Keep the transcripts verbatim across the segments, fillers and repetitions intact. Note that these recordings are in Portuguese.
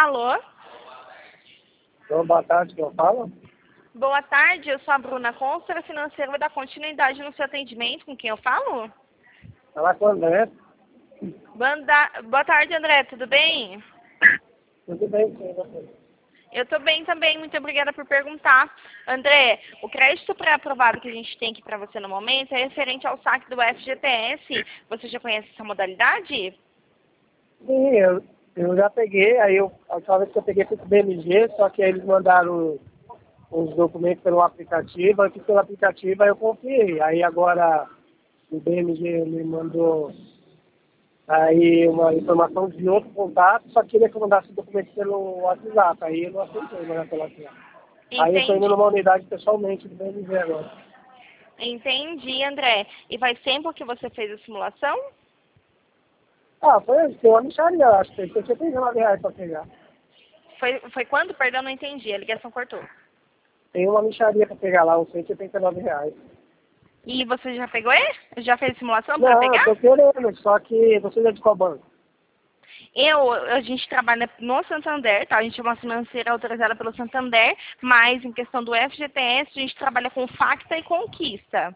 Alô? Então, boa tarde, quem eu falo? Boa tarde, eu sou a Bruna Consultora Financeira, vou dar continuidade no seu atendimento, com quem eu falo? Falar com o André. Banda... Boa tarde, André, tudo bem? Tudo bem, sim, você? Eu tô bem também, muito obrigada por perguntar. André, o crédito pré-aprovado que a gente tem aqui para você no momento é referente ao saque do F G T S. Você já conhece essa modalidade? Sim, eu, eu já peguei, aí eu, a última vez que eu peguei foi com o B M G, só que aí eles mandaram os documentos pelo aplicativo, aí eu fiz pelo aplicativo, aí eu confiei. Aí agora o B M G me mandou aí uma informação de outro contato, só queria que eu mandasse o documento pelo WhatsApp, aí eu não aceitei mandar pelo WhatsApp. Aí eu estou indo Entendi. numa unidade pessoalmente do B M G agora. Entendi, André. E faz tempo que você fez a simulação? Ah, foi, foi uma mixaria, acho que eu tinha trinta e nove reais para pegar. Foi, foi quando? Perdão, não entendi. A ligação cortou. Tem uma mixaria para pegar lá, uns cento e oitenta e nove reais. E você já pegou ele? Já fez simulação para Não, eu pegar? tô querendo, só que você é de qual banco? Eu, a gente trabalha no Santander, tá? A gente é uma financeira autorizada pelo Santander, mas em questão do F G T S, a gente trabalha com Facta e Conquista.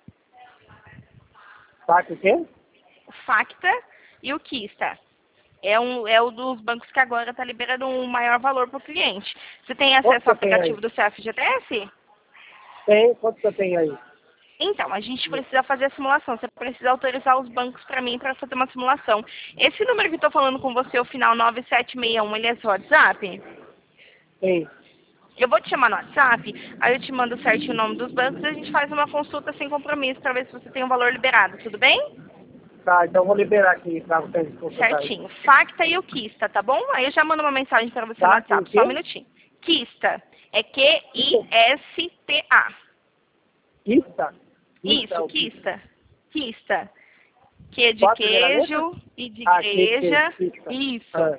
Tá, que o quê? O Facta e o Quista. É um, é um dos bancos que agora está liberando um maior valor para o cliente. Você tem Quanto acesso ao você tem aí? aplicativo do seu F G T S? Tem, quanto você tem aí? Então, a gente precisa fazer a simulação. Você precisa autorizar os bancos para mim para fazer uma simulação. Esse número que eu estou falando com você, o final nove sete seis um, ele é seu WhatsApp? Tem. Eu vou te chamar no WhatsApp, aí eu te mando certinho o nome dos bancos e a gente faz uma consulta sem compromisso para ver se você tem um valor liberado, tudo bem? Tá, então eu vou liberar aqui para vocês consultarem. Certinho. Facta e o Quista, tá bom? Aí eu já mando uma mensagem para você no Tá, tem o WhatsApp, só um quê? minutinho. Quista. É Q I S T A. Quista? Isso, o quê? Quista. Quista. Q de Quatro primeiras letras? queijo e de Ah, que, que, igreja. quista. Isso. Ah.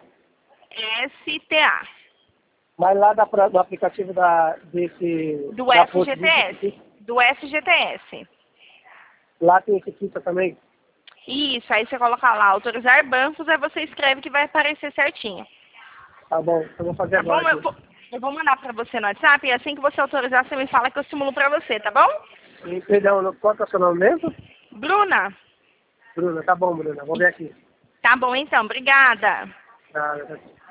S T A. Mas lá da, pra- do aplicativo da, desse, Do da Porto F G T S. Do F G T S. lá tem esse quista também? Isso, aí você coloca lá, autorizar bancos, aí você escreve que vai aparecer certinho. Tá bom, eu vou fazer Tá bom? agora Eu aqui. vou, eu vou mandar pra você no WhatsApp e assim que você autorizar, você me fala que eu simulo pra você, tá bom? E, perdão, qual que é o seu nome mesmo? Bruna? Bruna, tá bom, Bruna, vou ver aqui. Tá bom então, obrigada. Tá,